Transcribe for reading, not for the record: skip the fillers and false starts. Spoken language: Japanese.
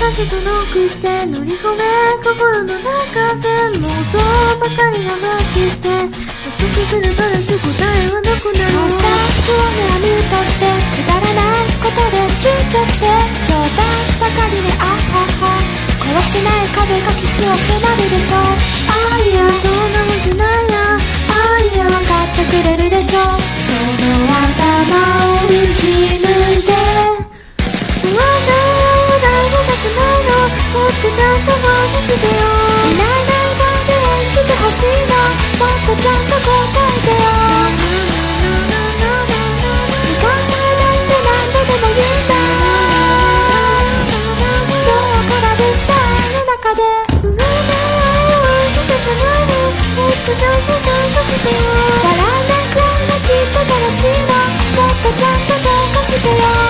けとノックして乗り込め心の中で妄想ばかりが待ってて遅くするバラす答えはどこなの。 そうさ不安で編みとしてくだらないことで躊躇して冗談ばかりであはは壊せない壁がキスを迫るでしょう。あいやそんなわけないやあいや分かってくれるでしょう。その頭を打ち抜いて不安だ誰もなくないのもっとちゃんと守っててよ。 いないいない場で演じてほしいのもっとちゃんと答えてよ。未完成だって何度でも言うんだどうからぶった愛の中で不安な愛を愛してたないのもっとちゃんと感謝してよ。 笑えないくらいがきっと楽しいのもっとちゃんと浄化してよ。